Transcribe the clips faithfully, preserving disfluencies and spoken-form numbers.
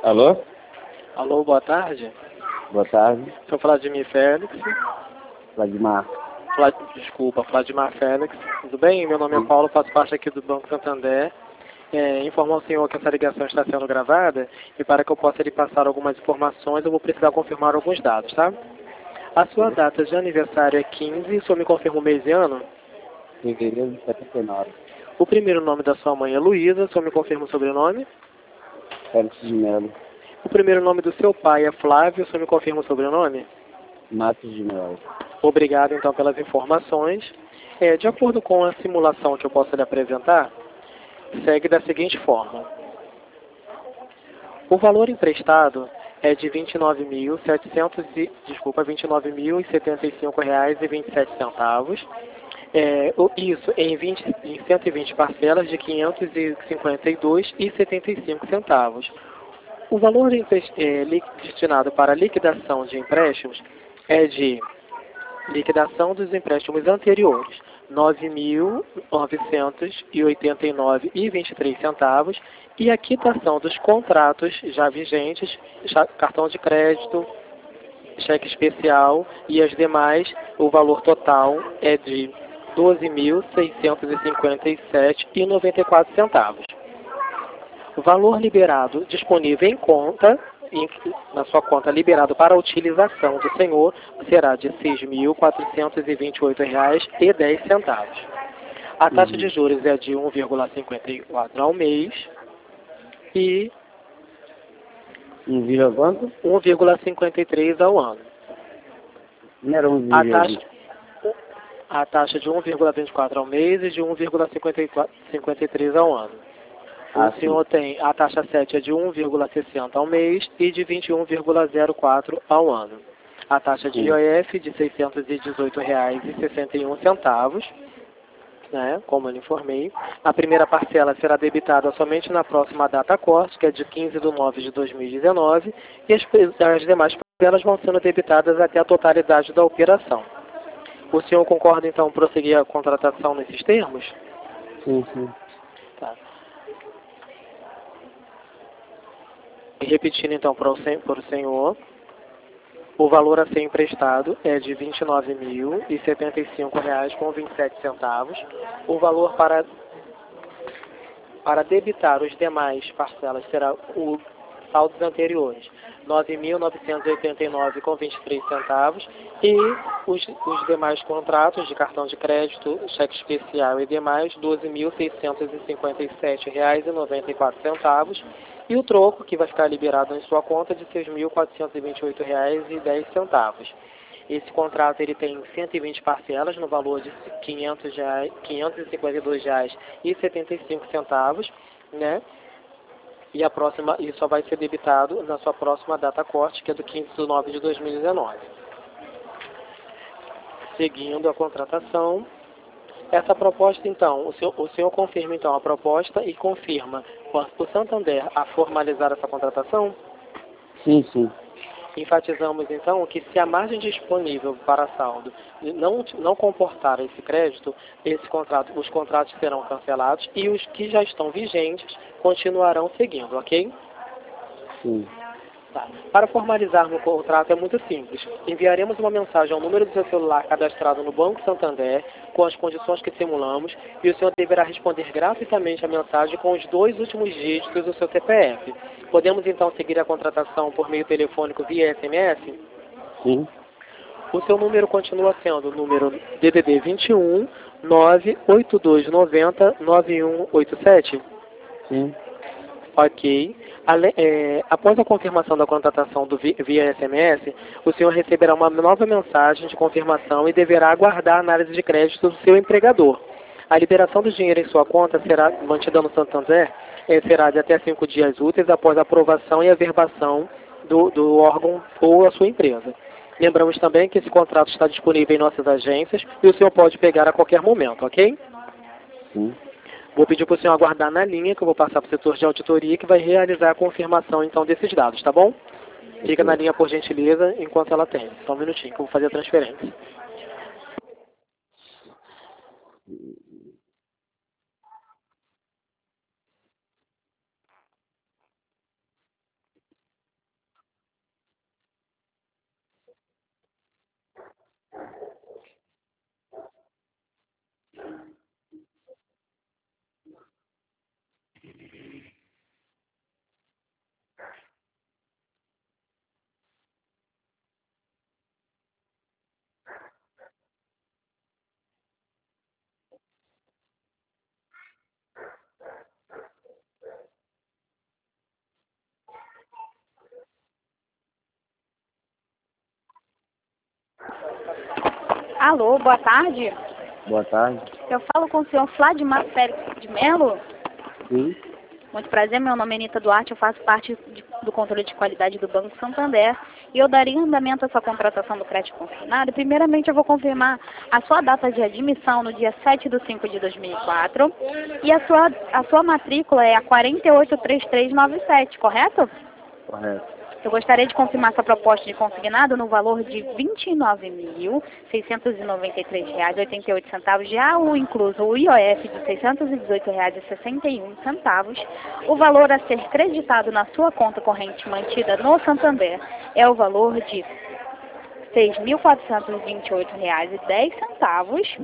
Alô? Alô, boa tarde. Boa tarde. Sou Vladimir Félix. Vladimar. Vlad... Desculpa, Vladimir Félix. Tudo bem? Meu nome é Sim. Paulo, faço parte aqui do Banco Santander. É, informo ao senhor que essa ligação está sendo gravada e para que eu possa lhe passar algumas informações eu vou precisar confirmar alguns dados, tá? A sua data de aniversário é quinze, o senhor me confirma o mês e ano? Fevereiro de setenta e nove. O primeiro nome da sua mãe é Luísa, o senhor me confirma o sobrenome? Félix de Melo. O primeiro nome do seu pai é Flávio, o senhor me confirma o sobrenome? Matos de Melo. Obrigado, então, pelas informações. É, de acordo com a simulação que eu posso lhe apresentar, segue da seguinte forma. O valor emprestado é de vinte e nove mil e setecentos e, desculpa, vinte e nove mil e setenta e cinco reais e vinte e sete centavos. É, isso em, vinte, em cento e vinte parcelas de quinhentos e cinquenta e dois reais e setenta e cinco centavos. O valor é, destinado para liquidação de empréstimos é de liquidação dos empréstimos anteriores, nove mil novecentos e oitenta e nove reais e vinte e três centavos, e a quitação dos contratos já vigentes, cartão de crédito, cheque especial e as demais, o valor total é de doze mil seiscentos e cinquenta e sete reais e noventa e quatro centavos. O valor liberado disponível em conta, em, na sua conta liberado para a utilização do senhor, será de seis mil quatrocentos e vinte e oito reais e dez centavos. A taxa Uhum. de juros é de um vírgula cinquenta e quatro ao mês e Um vírgula quanto? um vírgula cinquenta e três ao ano. Não era um A vírgula taxa, a taxa de um vírgula vinte e quatro ao mês e de um vírgula cinquenta e três ao ano. O Ah, senhor sim. tem a taxa sete é de um vírgula sessenta ao mês e de vinte e um vírgula zero quatro ao ano. A taxa de Sim. I O F de seiscentos e dezoito reais e sessenta e um centavos, né, como eu lhe informei. A primeira parcela será debitada somente na próxima data corte, que é de quinze de nove de dois mil e dezenove, e as, as demais parcelas vão sendo debitadas até a totalidade da operação. O senhor concorda, então, prosseguir a contratação nesses termos? Sim, sim. Tá. Repetindo, então, para o, sen para o senhor, o valor a ser emprestado é de vinte e nove mil e setenta e cinco reais com vinte e sete centavos. O valor para, para debitar os demais parcelas será o saldos anteriores, nove mil novecentos e oitenta e nove reais com vinte e três centavos, e os, os demais contratos de cartão de crédito, cheque especial e demais, doze mil seiscentos e cinquenta e sete reais e noventa e quatro centavos, e o troco, que vai ficar liberado em sua conta, de seis mil quatrocentos e vinte e oito reais e dez centavos. Esse contrato ele tem cento e vinte parcelas no valor de quinhentos reais, quinhentos e cinquenta e dois reais e setenta e cinco centavos, né? E a próxima, e só vai ser debitado na sua próxima data corte, que é do quinze de nove de dois mil e dezenove. Seguindo a contratação, essa proposta, então, o senhor, o senhor confirma, então, a proposta e confirma o Santander a formalizar essa contratação? Sim, sim. Enfatizamos, então, que se a margem disponível para saldo não, não comportar esse crédito, esse contrato, os contratos serão cancelados e os que já estão vigentes continuarão seguindo, ok? Sim. Tá. Para formalizarmos o contrato é muito simples. Enviaremos uma mensagem ao número do seu celular cadastrado no Banco Santander com as condições que simulamos e o senhor deverá responder gratuitamente a mensagem com os dois últimos dígitos do seu C P F. Podemos então seguir a contratação por meio telefônico via S M S? Sim. O seu número continua sendo o número D D D vinte e um, nove oito dois nove zero, nove um oito sete? Sim. Ok. Ale, é, após a confirmação da contratação do vi, via S M S, o senhor receberá uma nova mensagem de confirmação e deverá aguardar a análise de crédito do seu empregador. A liberação do dinheiro em sua conta será mantida no Santander, é, será de até cinco dias úteis após a aprovação e averbação do, do órgão ou a sua empresa. Lembramos também que esse contrato está disponível em nossas agências e o senhor pode pegar a qualquer momento, ok? Sim. Vou pedir para o senhor aguardar na linha, que eu vou passar para o setor de auditoria, que vai realizar a confirmação, então, desses dados, tá bom? Fica na linha, por gentileza, enquanto ela tem. Só um minutinho, que eu vou fazer a transferência. Alô, boa tarde. Boa tarde. Eu falo com o senhor Vladimar Félix de Melo. Sim. Muito prazer, meu nome é Anita Duarte, eu faço parte de, do controle de qualidade do Banco Santander e eu daria andamento à sua contratação do crédito consignado. Primeiramente, eu vou confirmar a sua data de admissão no dia sete de cinco de dois mil e quatro e a sua, a sua matrícula é a quatro oito três três nove sete, correto? Correto. Eu gostaria de confirmar essa proposta de consignado no valor de vinte e nove mil, seiscentos e noventa e três reais e oitenta e oito centavos, já o incluso o I O F de seiscentos e dezoito reais e sessenta e um centavos. O valor a ser creditado na sua conta corrente mantida no Santander é o valor de seis mil quatrocentos e vinte e oito reais e dez centavos.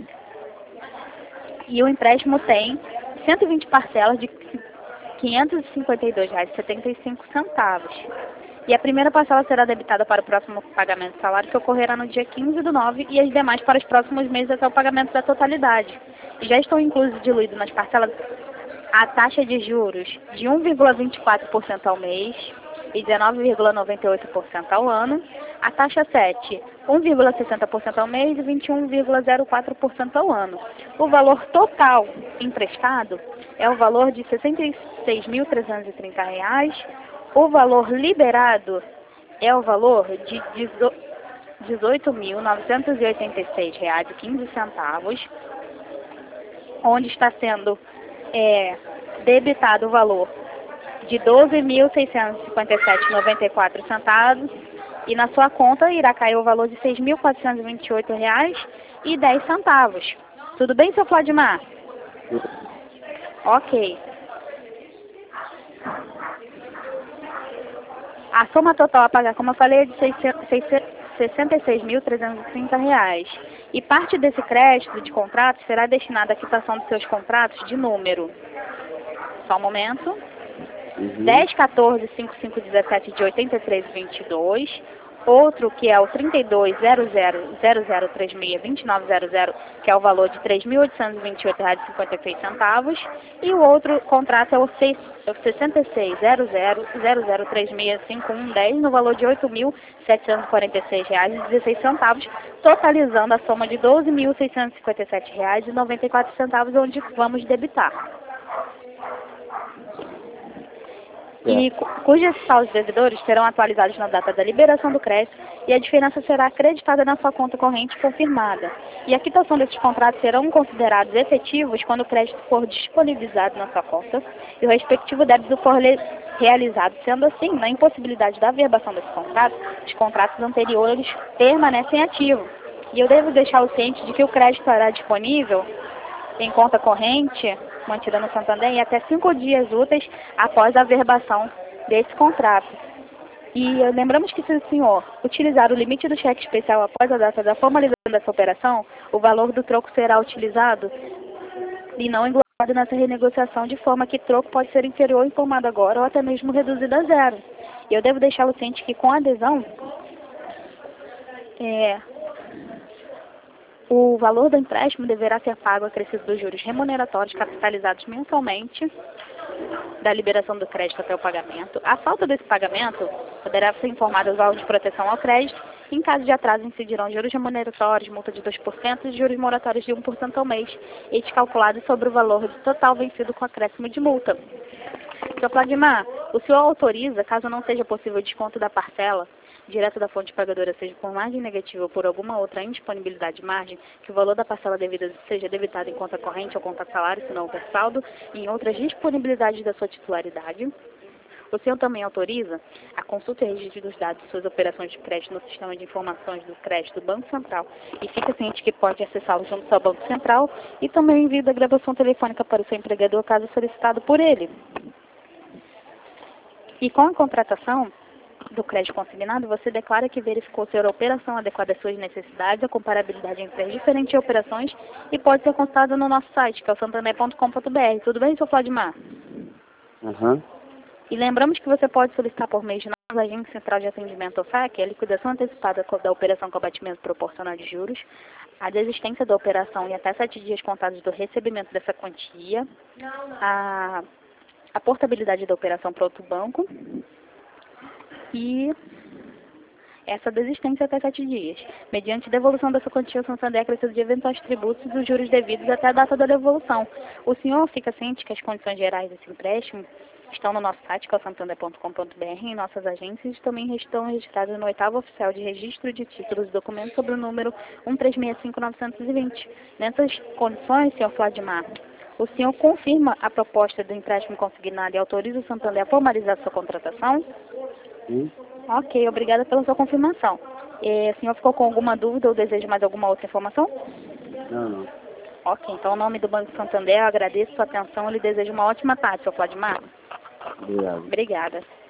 E o empréstimo tem cento e vinte parcelas de quinhentos e cinquenta e dois reais e setenta e cinco centavos. E a primeira parcela será debitada para o próximo pagamento de salário, que ocorrerá no dia quinze do nove, e as demais para os próximos meses até o pagamento da totalidade. E já estão inclusos diluídos nas parcelas a taxa de juros de um vírgula vinte e quatro por cento ao mês e dezenove vírgula noventa e oito por cento ao ano, a taxa sete, um vírgula sessenta por cento ao mês e vinte e um vírgula zero quatro por cento ao ano. O valor total emprestado é o valor de sessenta e seis mil trezentos e trinta reais. O valor liberado é o valor de dezoito mil novecentos e oitenta e seis reais e quinze centavos, onde está sendo é, debitado o valor de doze mil seiscentos e cinquenta e sete reais e noventa e quatro centavos e na sua conta irá cair o valor de seis mil quatrocentos e vinte e oito reais e dez centavos. Tudo bem, seu Vladimar? Ok. A soma total a pagar, como eu falei, é de sessenta e seis mil trezentos e trinta reais. E parte desse crédito de contrato será destinada à quitação dos seus contratos de número. Só um momento. Uhum. dez, quatorze, cinquenta e cinco, dezessete de oitenta e três, vinte e dois. Outro que é o trinta e dois, zero zero, zero zero três seis, vinte e nove zero zero, que é o valor de três mil oitocentos e vinte e oito reais e cinquenta e seis centavos. E o outro contrato é o sessenta e seis, zero zero, zero zero três seis, cinco um um zero, no valor de oito mil setecentos e quarenta e seis reais e dezesseis centavos, totalizando a soma de doze mil seiscentos e cinquenta e sete reais e noventa e quatro centavos, onde vamos debitar. E cu cujos saldos devedores serão atualizados na data da liberação do crédito e a diferença será acreditada na sua conta corrente confirmada. E a quitação desses contratos serão considerados efetivos quando o crédito for disponibilizado na sua conta e o respectivo débito for realizado. Sendo assim, na impossibilidade da averbação desse contrato, os contratos anteriores permanecem ativos. E eu devo deixar o ciente de que o crédito estará disponível em conta corrente mantida no Santander em até cinco dias úteis após a averbação desse contrato. E lembramos que se o senhor utilizar o limite do cheque especial após a data da formalização dessa operação, o valor do troco será utilizado e não englobado nessa renegociação, de forma que troco pode ser inferior ao informado agora ou até mesmo reduzido a zero. E eu devo deixá-lo ciente que com a adesão, é, o valor do empréstimo deverá ser pago acrescido dos juros remuneratórios capitalizados mensalmente da liberação do crédito até o pagamento. A falta desse pagamento poderá ser informada aos órgãos de proteção ao crédito. Em caso de atraso, incidirão juros remuneratórios, multa de dois por cento e juros moratórios de um por cento ao mês, estes calculados sobre o valor total vencido com acréscimo de multa. Senhor Vladimar, o senhor autoriza, caso não seja possível o desconto da parcela direto da fonte pagadora, seja por margem negativa ou por alguma outra indisponibilidade de margem, que o valor da parcela devida seja debitado em conta corrente ou conta salário, se não houver saldo, e em outras disponibilidades da sua titularidade. O senhor também autoriza a consulta e registro dos dados de suas operações de crédito no sistema de informações do crédito do Banco Central e fica ciente que pode acessá-lo junto ao seu Banco Central e também o envio da gravação telefônica para o seu empregador, caso solicitado por ele. E com a contratação do crédito consignado, você declara que verificou se a operação adequada às suas necessidades, a comparabilidade entre as diferentes operações e pode ser consultado no nosso site, que é o santander ponto com ponto br. Tudo bem, senhor Vladimar? Uhum. E lembramos que você pode solicitar por meio de nossa agência central de atendimento, ou F A C, a liquidação antecipada da operação com abatimento proporcional de juros, a desistência da operação em até sete dias contados do recebimento dessa quantia, a, a portabilidade da operação para outro banco, E, essa desistência até sete dias. Mediante devolução dessa quantia, o Santander acrescido de eventuais tributos e os juros devidos até a data da devolução. O senhor fica ciente que as condições gerais desse empréstimo estão no nosso site, que é o santander ponto com ponto br, em nossas agências, e também estão registradas no oitavo oficial de registro de títulos e documentos sobre o número um três seis cinco nove dois zero. Nessas condições, senhor Vladimar, o senhor confirma a proposta do empréstimo consignado e autoriza o Santander a formalizar sua contratação? Sim. Ok, obrigada pela sua confirmação. Eh, o senhor ficou com alguma dúvida ou deseja mais alguma outra informação? Não, não. Ok, então, em nome do Banco Santander, eu agradeço a sua atenção e lhe desejo uma ótima tarde, senhor Vladimar. Obrigado. Obrigada.